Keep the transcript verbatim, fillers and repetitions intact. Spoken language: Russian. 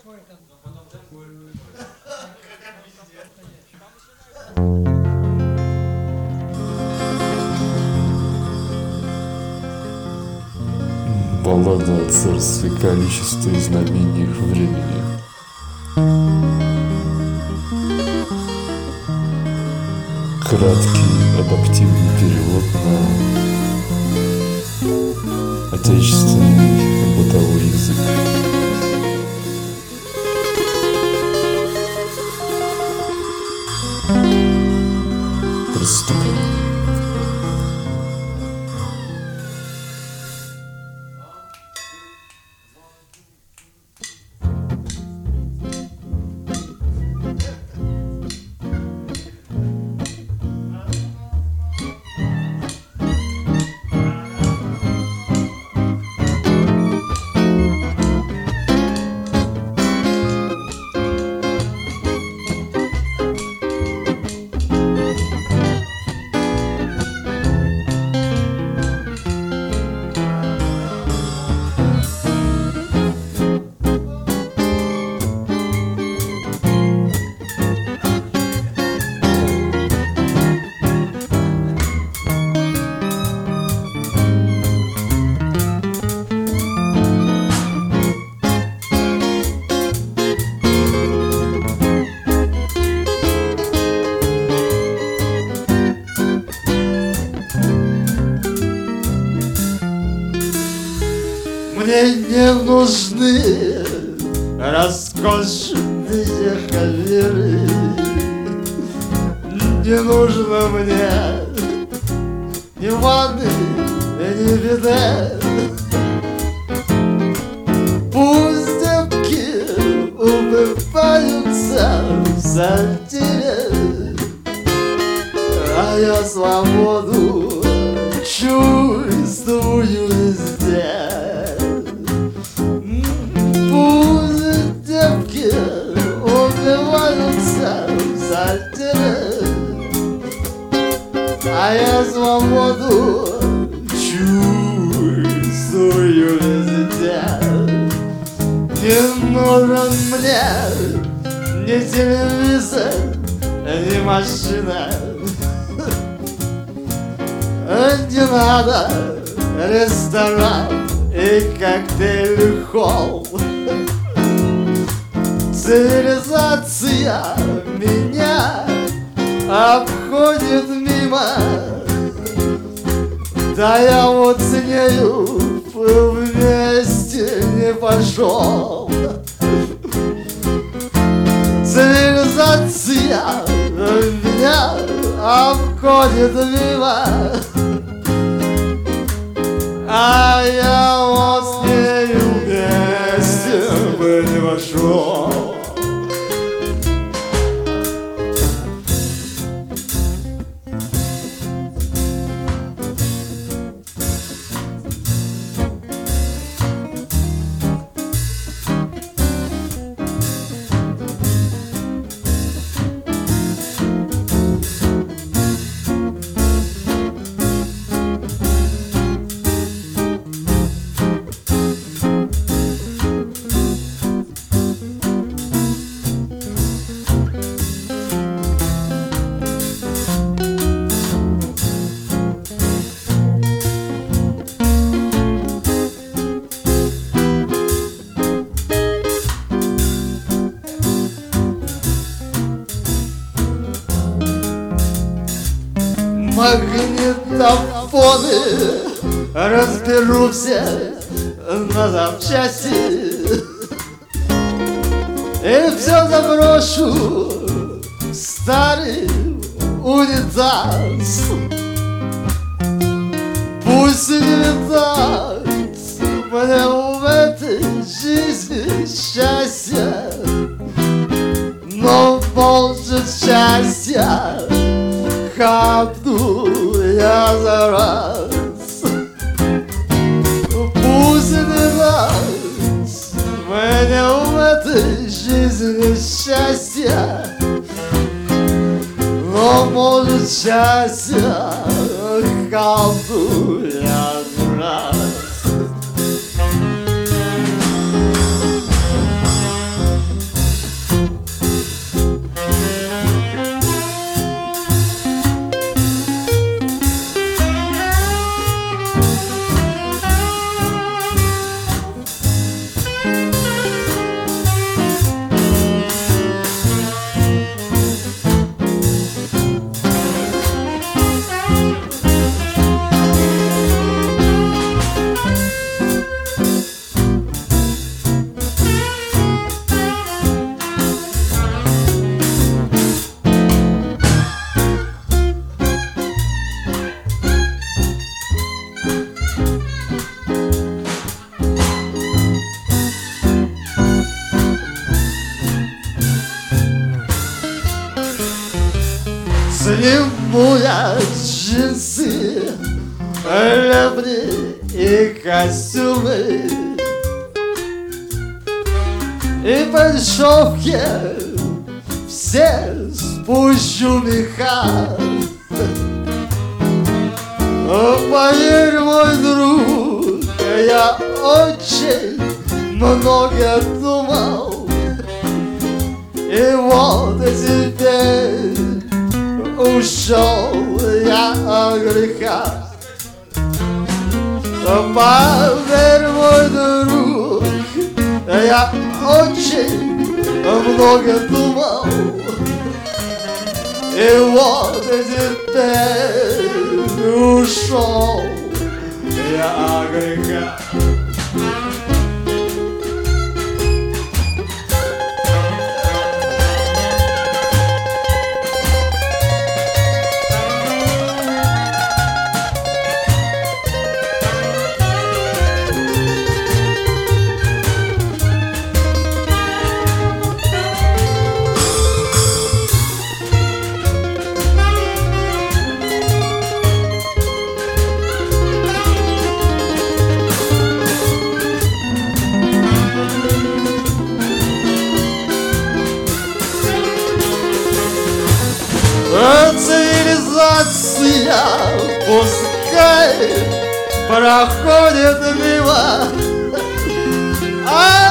Баллада о царстве количества и знамениях времени. Краткий адаптивный перевод на отечественный бытовой язык. Приступим. Мне не нужны роскошные хаверы, не нужно мне ни ванны, ни вида. Пусть девки улыбаются в сортире, а я свободу чувствую везде. Пусть девки убиваются в сортире, а я свободу чувствую везде. Не нужен мне ни телевизор, ни машина, не надо ресторан и коктейль холл. Цивилизация меня обходит мимо, да я вот с нею вместе не пошел. Цивилизация меня обходит мимо, а я вот с нею вместе бы не пошел. Магнитофоны разберу все на запчасти и все заброшу в старый унитаз. Пусть не видать мне в этой жизни счастья, но может счастья хапну я за раз. Пусть не даст мне в этой жизни счастья, но может счастья хапну я за раз. не будут джинсы, ляпни и костюмы. И по дешевке все спущу меха. Поверь, мой друг, я очень много думал. И вот теперь ушел я от греха. Поверь, мой друг, я очень много думал. И вот теперь ушел я от греха. Цивилизация пускай проходит мимо, а